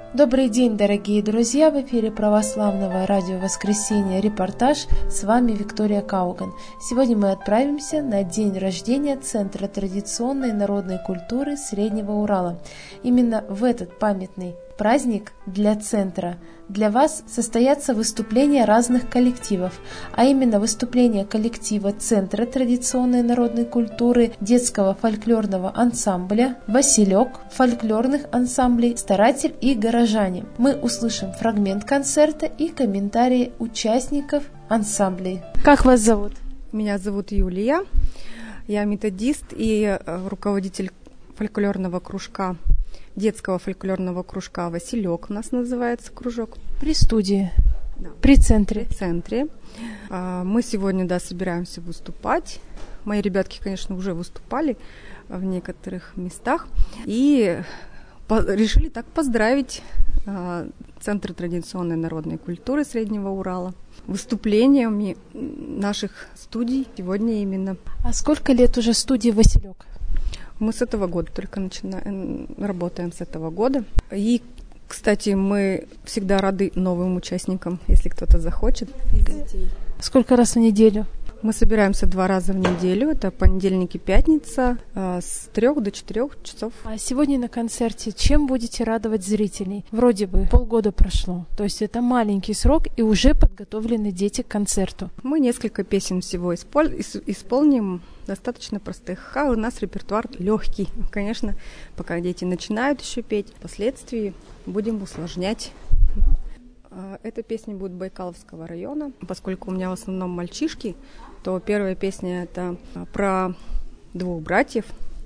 Добрый день, дорогие друзья! В эфире Православного радио «Воскресенье» репортаж. С вами Виктория Кауган. Сегодня мы отправимся на день рождения Центра традиционной народной культуры Среднего Урала. Именно в этот памятный праздник для Центра для вас состоятся выступления разных коллективов, а именно выступления коллектива Центра традиционной народной культуры, детского фольклорного ансамбля «Василек», фольклорных ансамблей «Старатель» и «Горожане». Мы услышим фрагмент концерта и комментарии участников ансамблей. Как вас зовут? Меня зовут Юлия, я методист и руководитель фольклорного кружка, детского фольклорного кружка «Василек» у нас называется кружок. При студии, да. При центре. При центре. Мы сегодня, собираемся выступать. Мои ребятки, конечно, уже выступали в некоторых местах. И решили так поздравить Центр традиционной народной культуры Среднего Урала выступлениями наших студий сегодня именно. А сколько лет уже студии «Василек»? Мы с этого года только работаем с этого года. И, кстати, мы всегда рады новым участникам, если кто-то захочет из детей. Сколько раз в неделю? Мы собираемся 2 раза в неделю. Это понедельник и пятница с 3 до 4 часов. А сегодня на концерте чем будете радовать зрителей? Вроде бы полгода прошло. То есть это маленький срок, и уже подготовлены дети к концерту. Мы несколько песен всего исполним, достаточно простых. А у нас репертуар легкий. Конечно, пока дети начинают еще петь, впоследствии будем усложнять. Эта песня будет Байкаловского района. Поскольку у меня в основном мальчишки, то первая песня это про 2 братьев,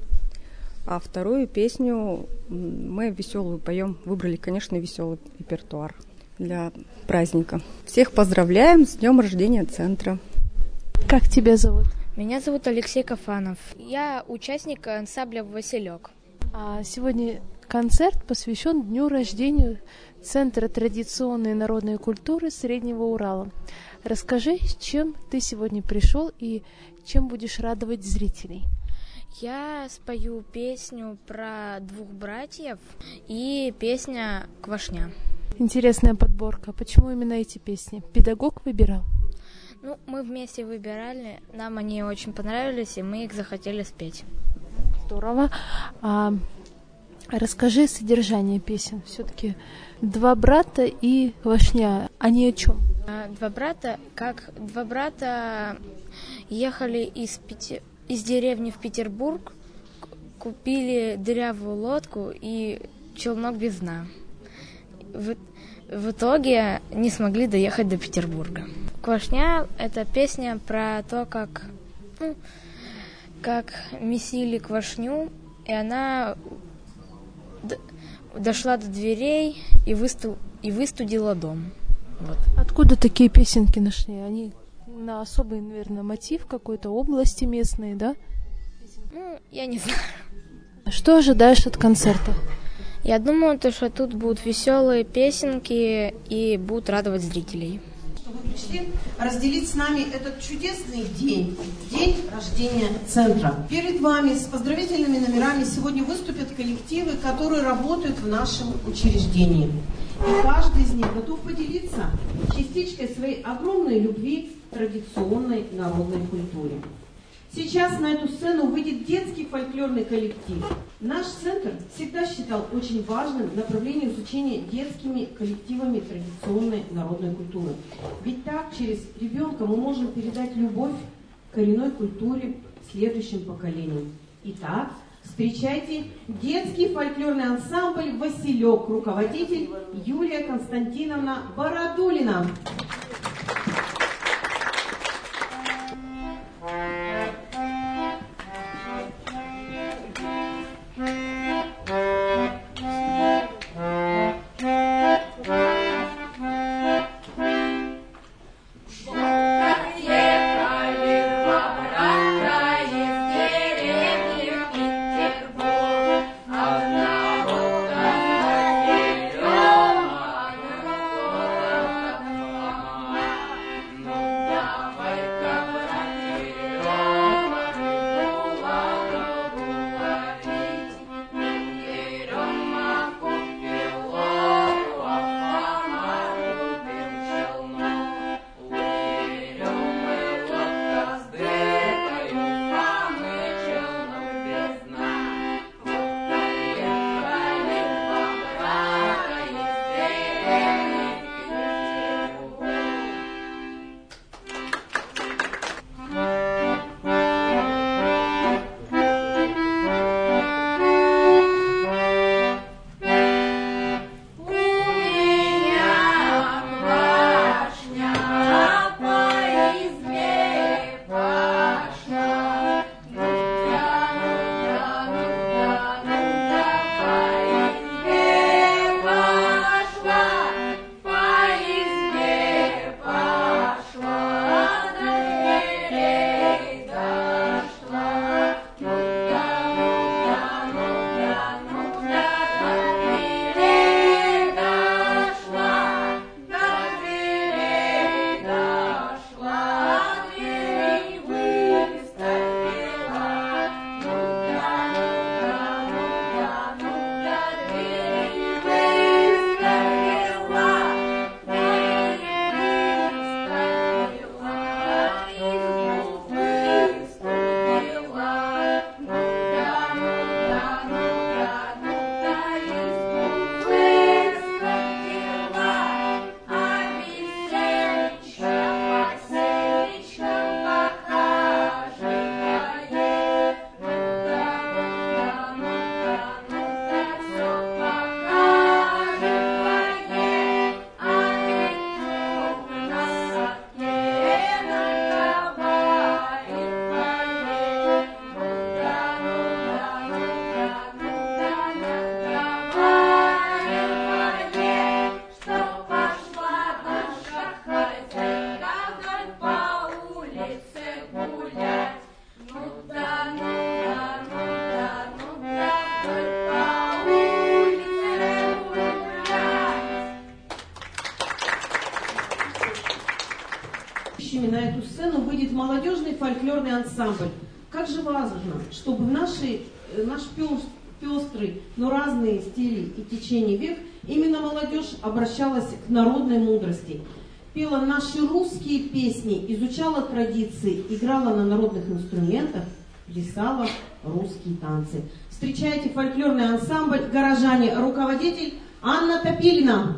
а вторую песню мы веселую поем. Выбрали, конечно, веселый репертуар для праздника. Всех поздравляем с днем рождения Центра. Как тебя зовут? Меня зовут Алексей Кафанов. Я участник ансамбля «Василек». А сегодня концерт посвящен дню рождения Центра традиционной народной культуры Среднего Урала. Расскажи, с чем ты сегодня пришел и чем будешь радовать зрителей? Я спою песню про 2 братьев и песня «Квашня». Интересная подборка. Почему именно эти песни? Педагог выбирал? Мы вместе выбирали, нам они очень понравились, и мы их захотели спеть. Здорово. Расскажи содержание песен. Все-таки 2 брата и Квашня. Они о чем? 2 брата, как 2 брата ехали из деревни в Петербург, купили дырявую лодку и челнок без дна. В итоге не смогли доехать до Петербурга. Квашня — это песня про то, как месили квашню, и она дошла до дверей и выстудила дом. Вот. Откуда такие песенки нашли? Они на особый, наверное, мотив какой-то области местной, да? Я не знаю. Что ожидаешь от концерта? Я думаю, что тут будут веселые песенки и будут радовать зрителей. Что вы пришли разделить с нами этот чудесный день, день рождения Центра. Перед вами с поздравительными номерами сегодня выступят коллективы, которые работают в нашем учреждении. И каждый из них готов поделиться частичкой своей огромной любви к традиционной народной культуре. Сейчас на эту сцену выйдет детский фольклорный коллектив. Наш центр всегда считал очень важным направление изучения детскими коллективами традиционной народной культуры. Ведь так через ребенка мы можем передать любовь к коренной культуре следующим поколениям. Итак, встречайте детский фольклорный ансамбль «Василек», руководитель Юлия Константиновна Бородулина. ведущими на эту сцену выйдет молодежный фольклорный ансамбль. Как же важно, чтобы в наш пестрый, но разные стили и течения век именно молодежь обращалась к народной мудрости, пела наши русские песни, изучала традиции, играла на народных инструментах, плясала русские танцы. Встречайте фольклорный ансамбль «Горожане», руководитель Анна Топилина.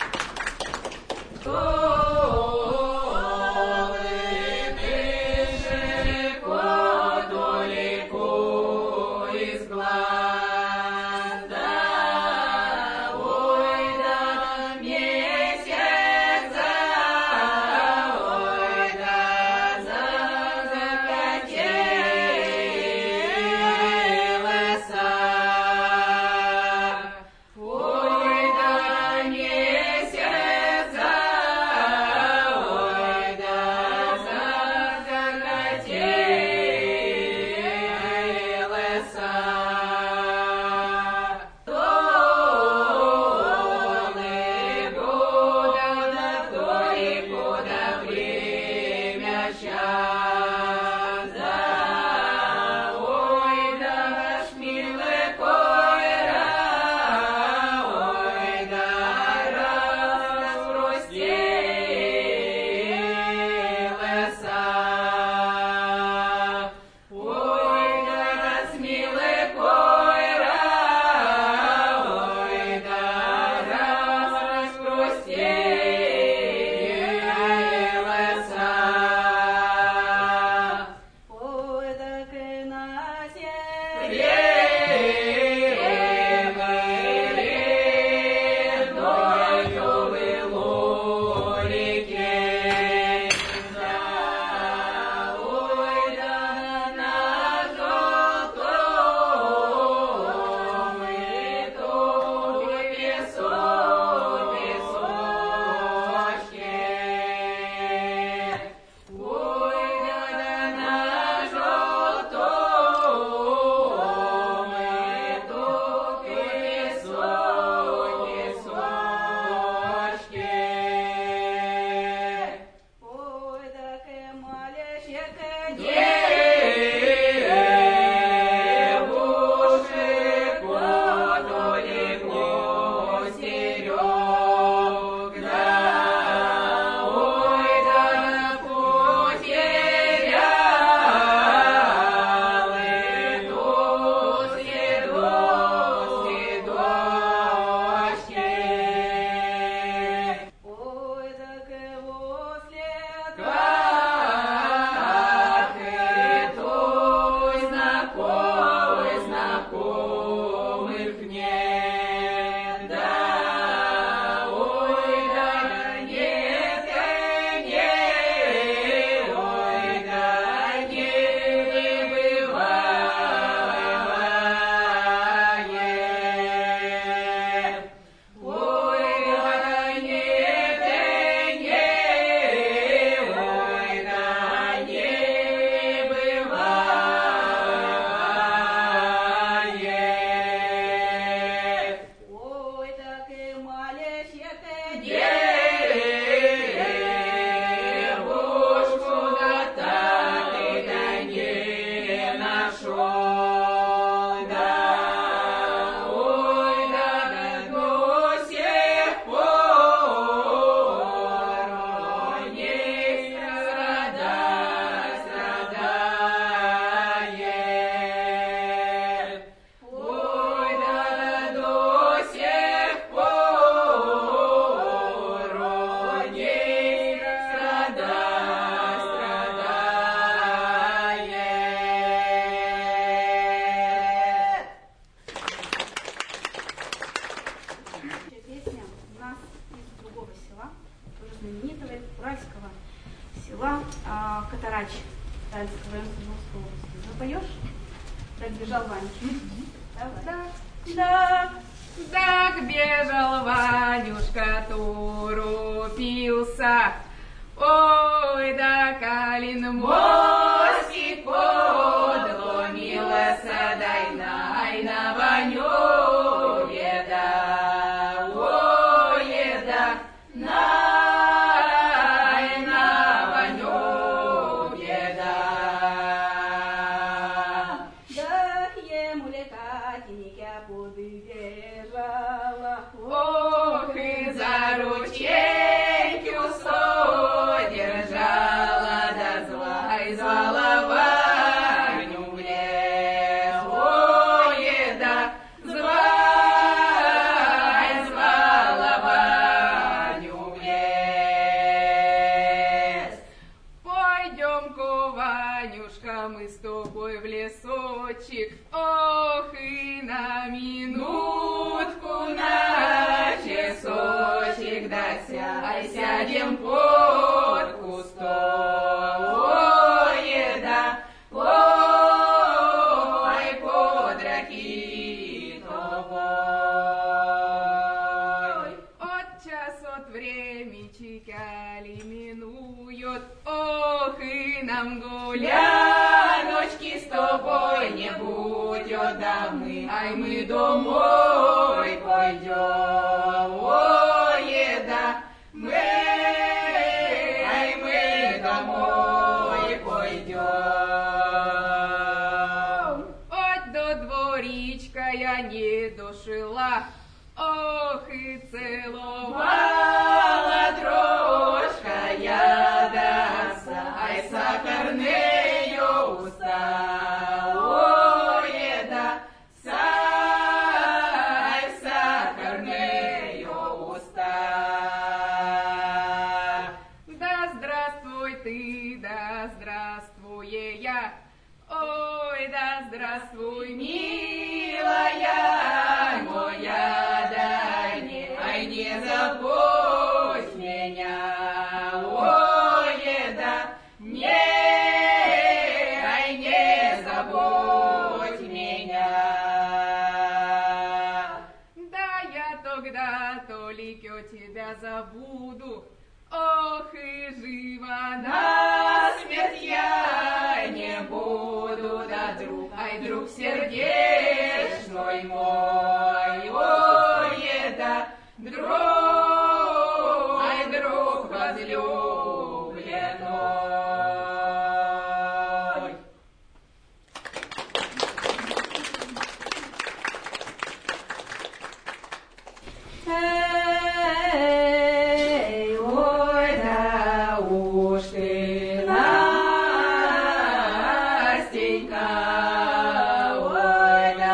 Катарач Тальского района Свердловской области. Запоешь? Так бежал Ванюшка. Так бежал Ванюшка, торопился. Ой, да калин мостик подломился, дай на Ваню еда, ой, еда, на Ваню. когда сядем под кустом, ой, да, ой, под ракитовой. От час от времечка ли минует, ох, и нам гуляночки с тобой не будет, да мы домой пойдем, ой, да, мы домой пойдем. От до дворичка я не дошла, ох, и целовала трошка я даса, ай, сахарнею уста, ой, да, сахарнею уста. Да здравствуй ты, да здравствуй я, ой, да здравствуй, милая моя, да не забудь меня, ой, да не забудь меня. Да я тогда только тебя забуду, ох, и жива на смерть я не буду, да друг, ай, друг сердечный мой, ой, да, друг, ай, друг возлюбленной. Эй, ой, да уж ты, Настенька, ой, да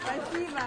Спасибо.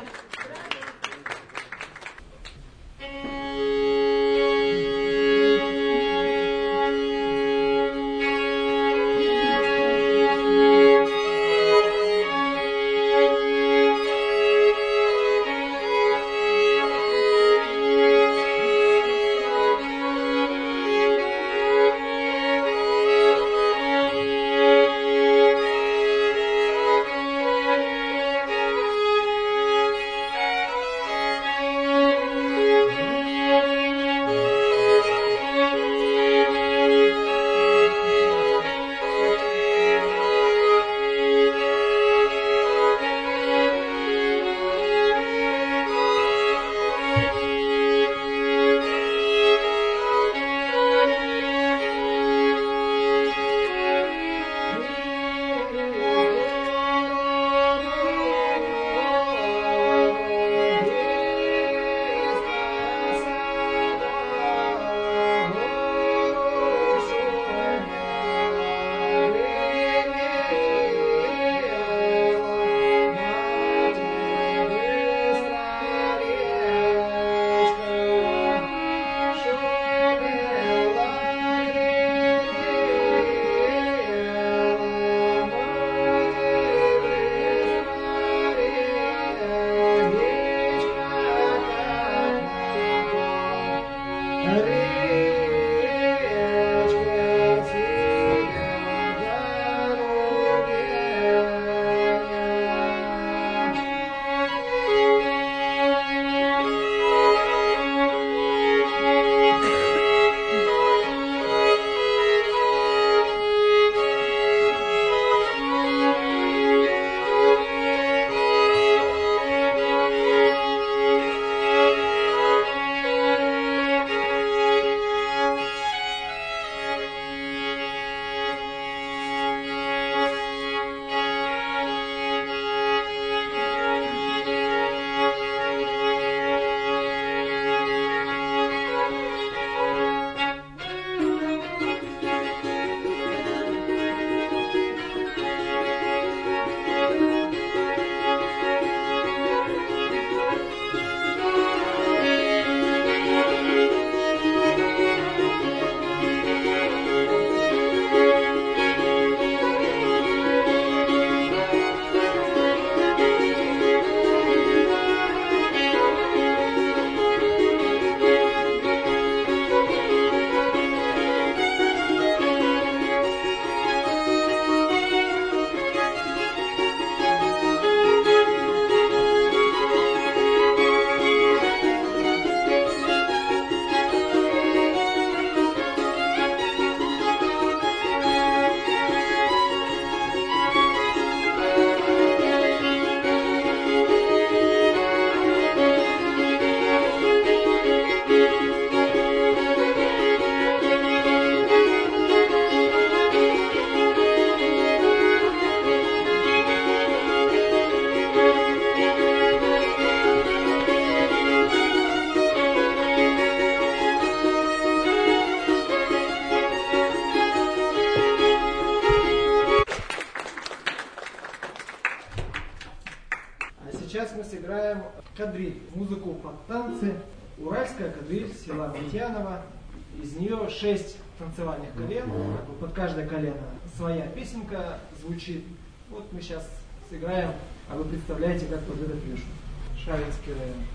Сейчас мы сыграем кадриль, музыку под танцы. Уральская кадриль села Митьянова. Из нее 6 танцевальных колен. Под каждое колено своя песенка звучит. Вот мы сейчас сыграем, а вы представляете, как вот это пишут. Шаринский район.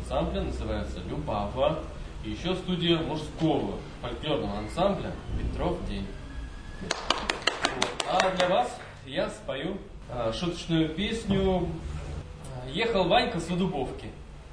ансамбля, называется «Любава». И еще студия мужского фольклорного ансамбля «Петров день». А для вас я спою шуточную песню «Ехал Ванька с Дубовки».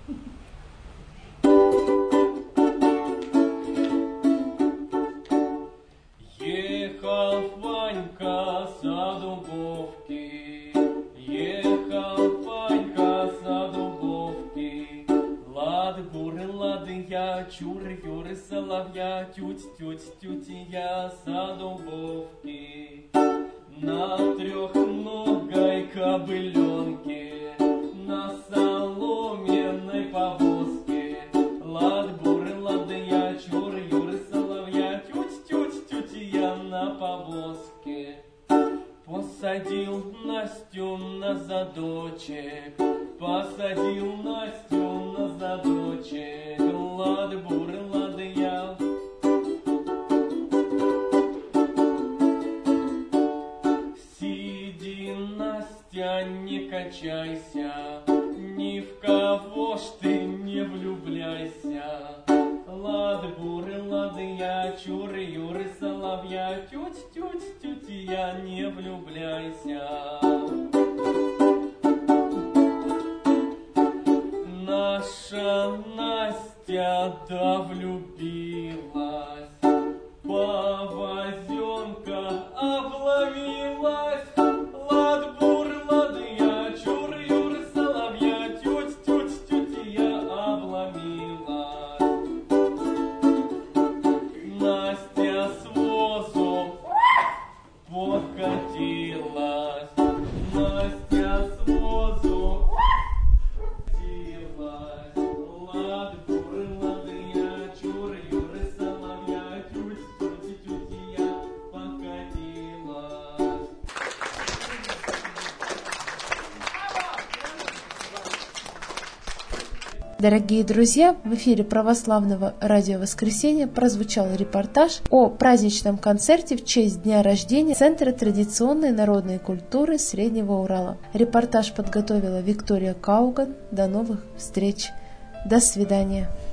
Ехал Ванька с Дубовки, ехал Ванька с Дубовки. Лады, буры, лады, я, чуры, юры, соловья, тють-тють-тють-я с Дубовки. На трехногой кобыленке, на соломенной повозке. Лады, буры, лады, я, чуры, юры, соловья, тють-тють-тють-я на повозке. Посадил Настю на задочек, посадил Настю на задочек. Лады, буры, лады, я. Сиди, Настя, не качайся, ни в кого ж ты не влюбляйся. Лады, буры, лады, я, чуры, юры, соловья, тють-тють-тють-я, не влюбляйся. Наша Настя да влюбилась, повозенка обломилась. Лад, буры, лады, я, чуры, юры, соловья, тють-тють-тють-я, обломилась. Настя с возу подкатилась, Настя с возу подкатилась. Лады, буры, лады, я, чуры, юры, соловья, тють-тють-тють-я, покатилась. Дорогие друзья, в эфире православного радио «Воскресенье» прозвучал репортаж о праздничном концерте в честь дня рождения Центра традиционной народной культуры Среднего Урала. Репортаж подготовила Виктория Кауган. До новых встреч. До свидания.